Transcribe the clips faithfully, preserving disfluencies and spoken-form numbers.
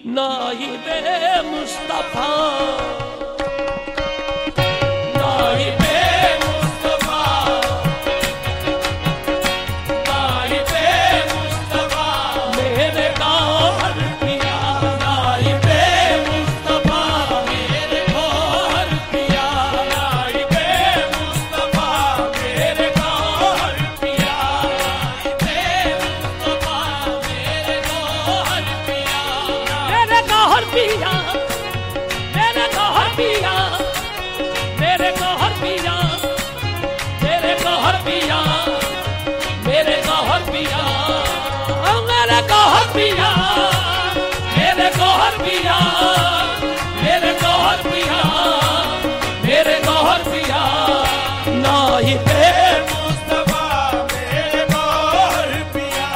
नाहिबे मुस्तफा नाहिबे मुस्तफा नाहिबे मुस्तफा मेरे गौहर पिया नाहिबे मुस्तफा मेरे गौहर पिया नाहिबे मुस्तफा मेरे गौहर पिया नाहिबे मुस्तफा मेरे गौहर पिया मेरे गौहर पिया मेरे गौहर पिया मेरे गौहर पिया मेरे गौहर पिया मेरे गौहर पिया मेरे गौहर पिया मेरे गौहर पिया मेरे गौहर पिया मेरे गौहर पिया नाहिबे मुस्तफा मेरे गौहर पिया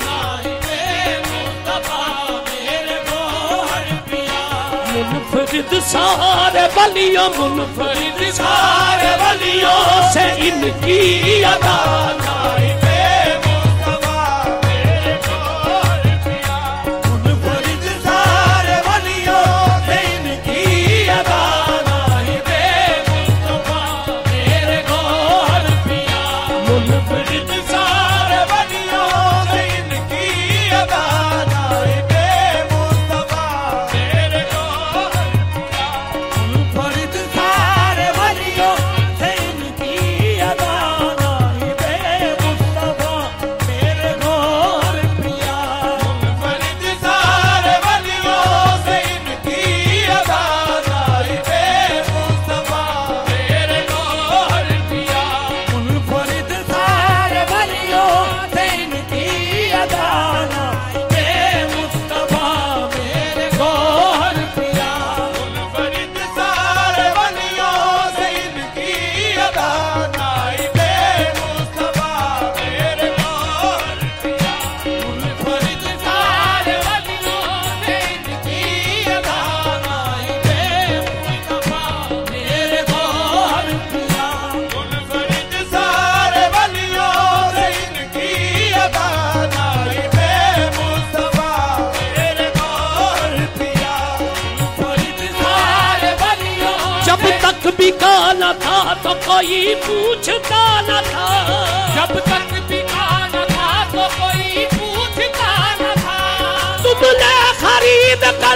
नाहिबे मुस्तफा मेरे गौहर पिया मुनफरिद सारे वलियों मुनफरिद सारे वलियों से इनकी अदा नाहिबे मुस्तफा मेरे गौहर पिया मुनफरिद सारे वलियों से इनकी अदा नाहिबे मुस्तफा मेरे गौहर पिया मुनफरिद सारे वलियों से इनकी अदा नाहिबे मुस्तफा मेरे गौहर पिया मुनफरिद सारे वलियों से इनकी अदा नाहिबे मुस्तफा मेरे गौहर पिया मुनफरिद सारे वलियों से इनकी अदा नाहिबे मुस्तफा मेरे गौहर पिया मुनफरिद सारे वलियों से इनकी अदा नाहिबे मुस्तफा मेरे गौहर पिया मुनफरिद सारे वलियों से इनकी अदा नाहिबे मुस्तफा मेरे गौहर पिया मुनफरिद सारे वलियों से इनकी अदा नाहिबे मुस्तफा मेरे गौहर पिया मुनफरिद सारे वलियों से इनकी अदा नाहिबे मुस्तफा मेरे गौहर पिया मुनफरिद सारे वलियों जब तक बिकाना था तो कोई पूछता न था जब तक बिकाना था तो कोई पूछता न था तुमने खरीद कर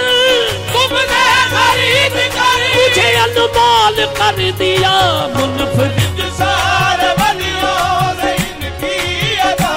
तुमने खरीद कर मुझे अनमोल कर दिया मुनफरिद सारे वलियों से इनकी अदा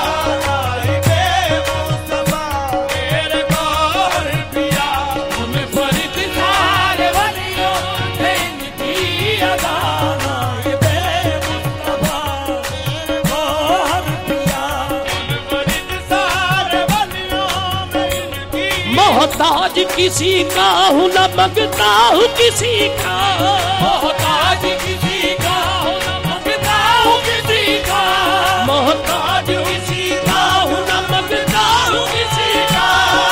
नाहिबे मुस्तफा मेरे गौहर पिया मुनफरिद सारे वलियों से इनकी अदा नाहिबे मुस्तफा मेरे गौहर पिया मुनफरिद सारे वलियों से इनकी मोहताज किसी का हूँ न मंगता हूँ किसी का मोहताज किसी का हूँ न मंगता हूँ किसी का मोहताज किसी का हूँ न मंगता हूँ किसी का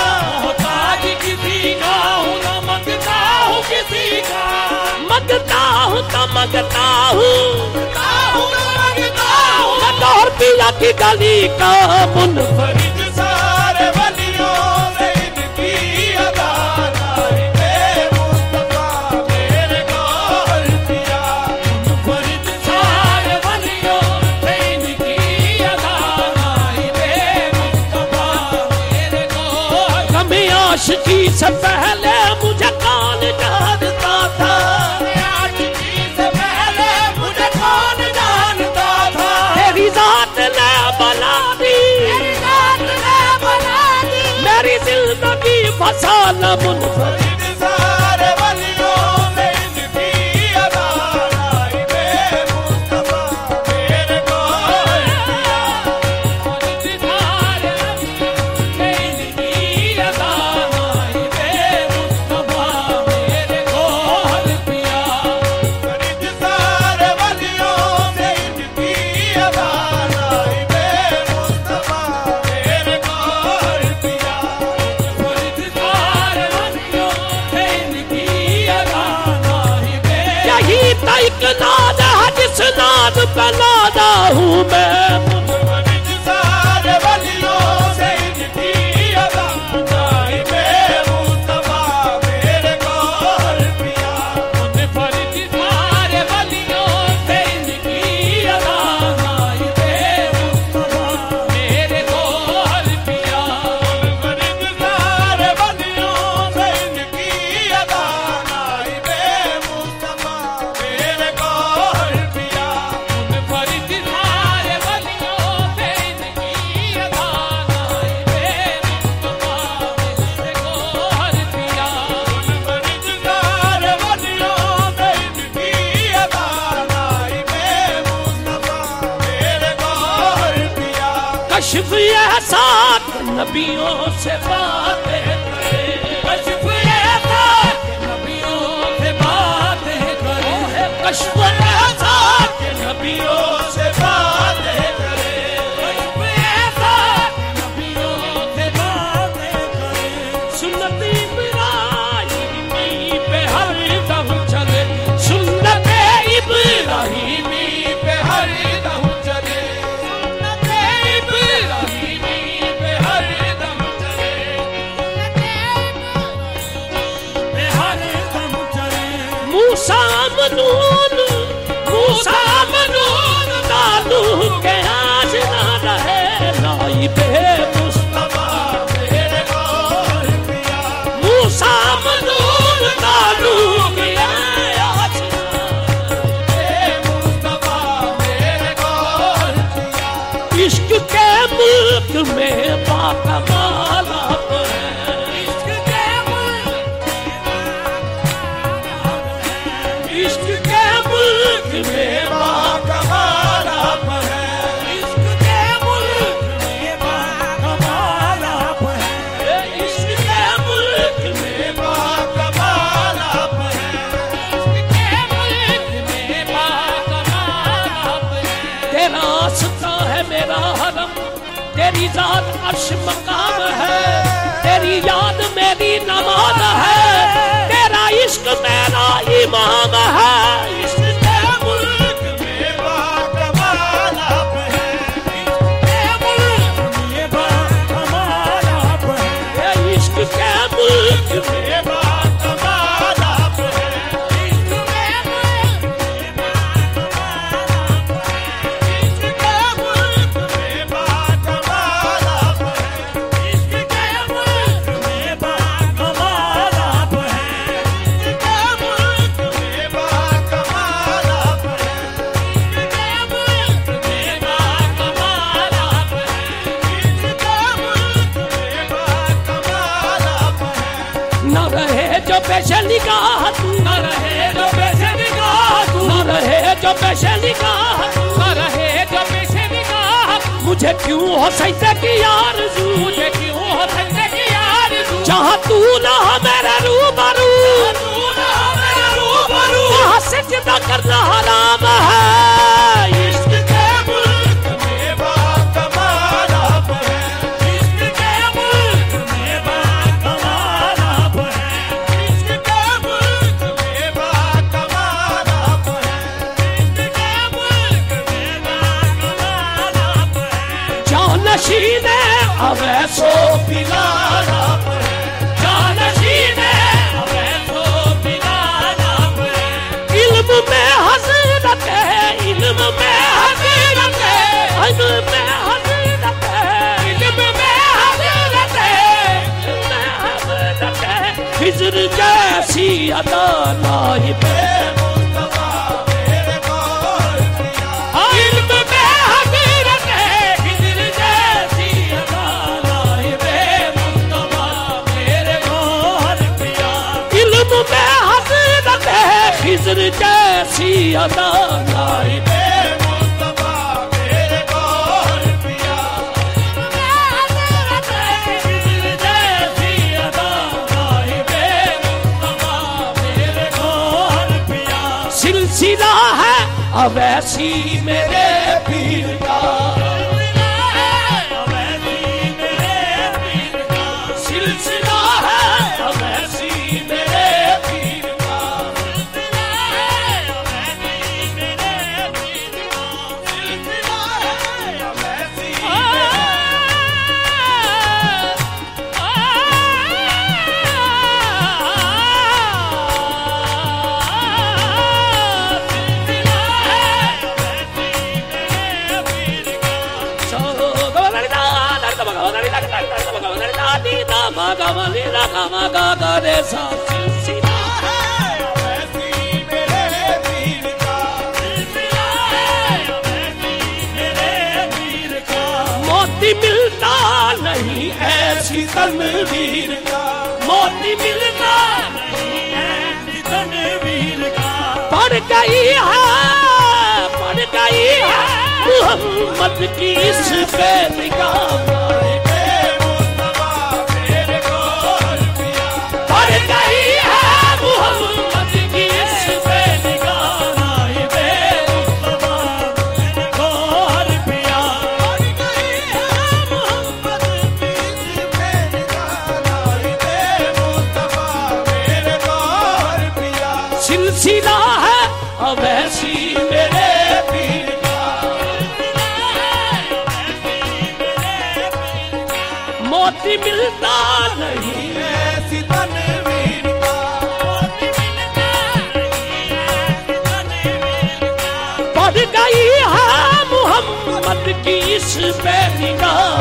मोहताज किसी का हूँ न मंगता हूँ किसी का मंगता हूँ तो मंगता हूँ मंगता हूँ तो मंगता हूँ मैं गौहर पिया की गली का मुनफरिद सारे वलियों से इनकी अदा नाहिबे मुस्तफा मेरे गौहर पिया मुनफरिद सारे वलियों से इनकी अदा नाहिबे मुस्तफा मेरे गौहर कमी आशिकी से पहले मुझे कौन जानता था आशिकी से पहले मुझे कौन जानता था तेरी जात ने बना दी तेरी जात ने बना दी मेरी जिंदगी फसाना मुनफरिद सारे वलियों से इनकी अदा नाहिबे मुस्तफा मेरे गौहर पिया मुनफरिद सारे वलियों से इनकी अदा नाहिबे मुस्तफा मेरे गौहर पिया मुनफरिद सारे वलियों से इनकी अदा नाहिबे मुस्तफा मेरे गौहर पिया मुनफरिद सारे वलियों से इनकी अदा नाहिबे यही तो एक नाद है जिस नाद पे नादा हूँ मैं मुनफरिद सारे वलियों से इनकी अदा नाहिबे मुस्तफा कश्फ ऐसा नबियों से बातें करे, कश्फ ऐसा नबियों से बातें करे, कश्फ ऐसा नबियों से बातें करे, कश्फ ऐसा नबियों से बातें करे। सुन्नत इब्राहिमी पे हर दम चले, सुन्नत इब्राहिमी पे हर दम चले, सुन्नत इब्राहिमी पे हर दम चले, पे हर दम चले। मूसा मनून मूसा मनून दादू के आज ना रहे, नाइबे मुस्तफा मेरे गौर पिया, मूसा मनून दादू के आज ना रहे, मुस्तफा मेरे गौर पिया। इश्क के मुल्क में बाकमाल आप है, इश्क के मुल्क इश्क के मुल्क में बाकमाल आप है, इश्क के मुल्क में बाकमाल आप है, इश्क के मुल्क में बाकमाल आप है, इश्क के मुल्क में बाकमाल आप है। तेरा आस्था है मेरा हरम, तेरी जात अर्श मकाम है, तेरी याद मेरी नमाज है, तेरा इश्क मेरा इमाम है। इश्क के मुल्क में बाकमाल आप है, इश्क के मुल्क में बाकमाल आप है, इश्क के मुल्क में बाकमाल आप है, इश्क के मुल्क में बाकमाल आप है, इश्क के मुल्क में बाकमाल आप है, इश्क के मुल्क में बाकमाल आप है, इश्क के मुल्क में बाकमाल आप है, इश्क के मुल्क में बाकमाल आप है, इश्क के मुल्क में बाकमाल आप है। न रहे जो पेशे निगाह तू, न रहे जो पेशे निगाह तू, न रहे जो पेशे निगाह तू, न रहे जो पेशे निगाह। मुझे क्यों हो सजदे की आरज़ू, मुझे क्यों हो सजदे की आरज़ू, जहाँ तू ना हो मेरे रूबरू, तू ना हो मेरे रूबरू, वहाँ सजदा करना हराम है। इश्क के मुल्क में बाकमाल आप है, इश्क के मुल्क में बाकमाल आप है, इश्क के मुल्क में बाकमाल आप है, इश्क के मुल्क में बाकमाल आप है। जानशीने अवैसो बिलाल आप है, जानशीने अवैसो बिलाल आप है। इल्म में हज़रत है, इल्म में हज़रत है, इल्म में हज़रत है, इल्म में हज़रत है, इल्म में हज़रत है। खिज़र जैसी अदा नाइबे मुस्तफा मेरे गौर पिया, इल्म में हज़रत है, खिज़र जैसी अदा नाइबे मुस्तफा मेरे गौर पिया, इल्म में हज़रत है, खिज़र जैसी अदा नाइबे मुस्तफा मेरे गौर पिया, खिज़र जैसी अदा नाइबे मुस्तफा मेरे गौर पिया। सिलसिला है अवैसी मेरे पीर का, अवैसी मेरे पीर का, सिलसिला है अवैसी मेरे पीर का, सिलसिला है अवैसी मेरे पीर का, सिलसिला है अवैसी मेरे मोती मिलता नहीं ऐसी तनवीर का, मोती मिलता नहीं ऐसी तनवीर का। पड़ गई है पड़ गई है मोहम्मद की इस पे निगाह पड़ गई है मोहम्मद की इस पे निगाह गौर पिया पड़ गई है मोहम्मद की इस पे निगाह सिलसिला है अवैसी मेरे पीर का मोती मिलता नहीं ऐसी तनवीर का पड़ गई है मोहम्मद की इस पे निगाह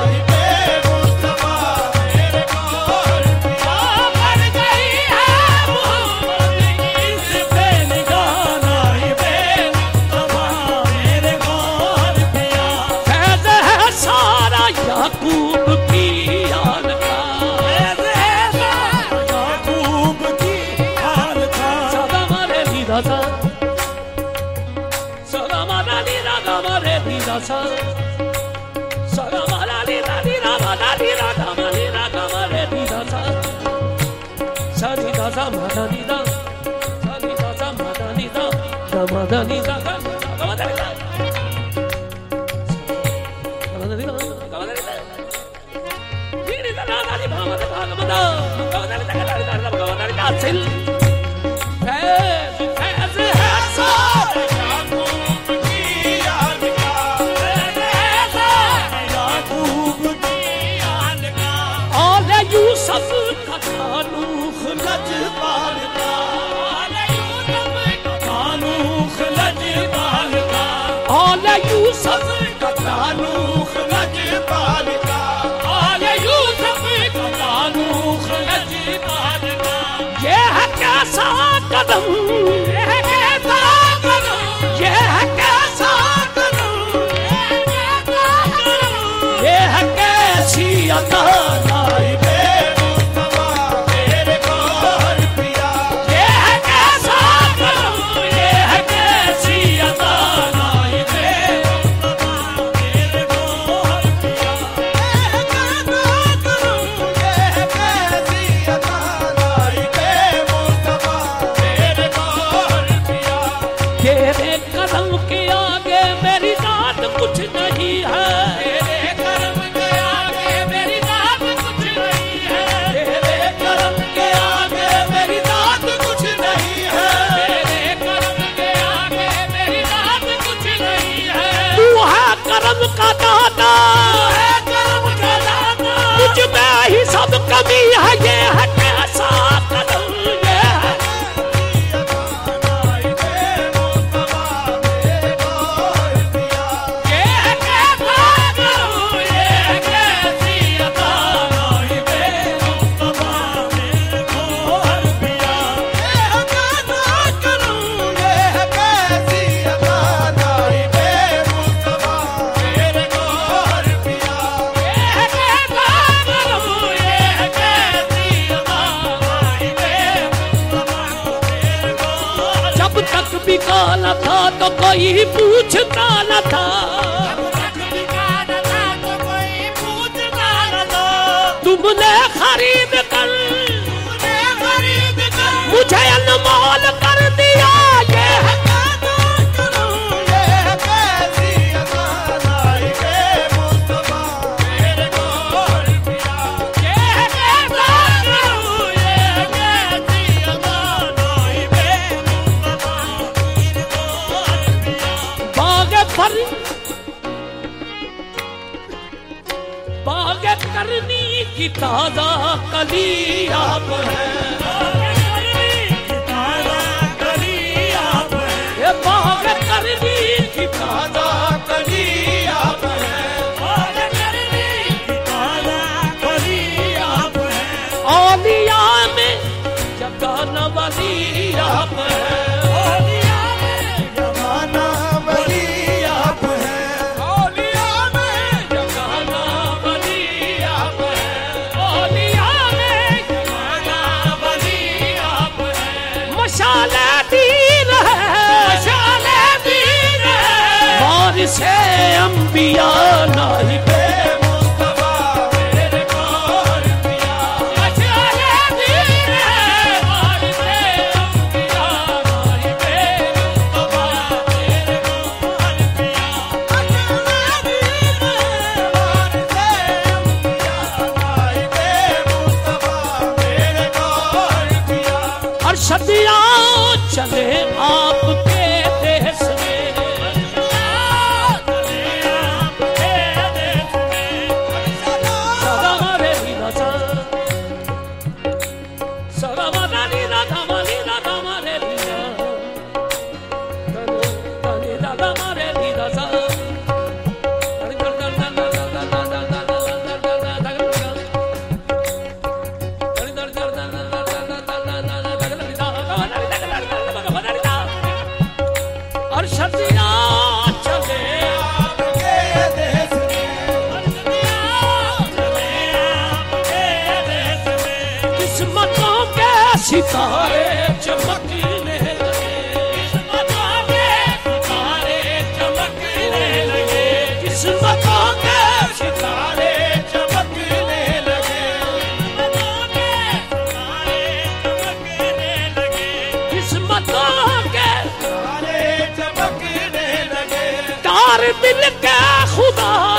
याकूब की हाल का याकूब की हाल का सदा मारे दीदा सा सदा मारा दीदा सा मारे दीदा सा सदा मारा दीदा दीदा मारा दीदा सा मारे दीदा मारे दीदा सा सा दीदा सा मारा दीदा सा दीदा सा मारा दीदा सा मारा दीदा सा मारा दीदा Till fez fez essa Yacoub की याद का fez essa Yacoub की याद का औले यूसुफ का तानुख लजपाल का औले यूसुफ का तानुख लजपाल का औले यूसुफ का तानुख लजपाल का औले यूसुफ का तानुख लजपाल का ये है कैसा कदम ये है कैसा कदम ये है कैसा कदम ये है कैसी अता नाइबे मुस्तफा मेरे गौर पिया ये है कैसा कदम ये है कैसी अता नाइबे मुस्तफा मेरे गौर पिया ये है कैसा कदम ये है कैसी अता तेरे कदम के आगे मेरी जात कुछ नहीं है तेरे कदम के आगे मेरी जात कुछ नहीं है तेरे कदम के आगे मेरी जात कुछ नहीं है तेरे कदम के आगे मेरी जात कुछ नहीं है तू है करम का दाता है करम का दाता मुझ में ही सब कमी है ये है कैसा कदम ये है काला था तो कोई पूछता न था तुमने खरीद कर मुझे अनमोल कर दिया ये है बाग करनी की ताजा कली आप है ये बाग करनी की ताजा कली आप है औलिया में जगाना वाली आप है पिया नाई पे सदियां चले आपके देश में, सदा रे लीला सा सदा रे लीला धामा लीला धामा रे लीला तने धामा रे लीला सा सितारे चमकने लगे, किस्मतों के सितारे चमकने लगे, किस्मतों के सितारे चमकने लगे, किस्मतों के सितारे चमकने लगे, तार मिल के खुदा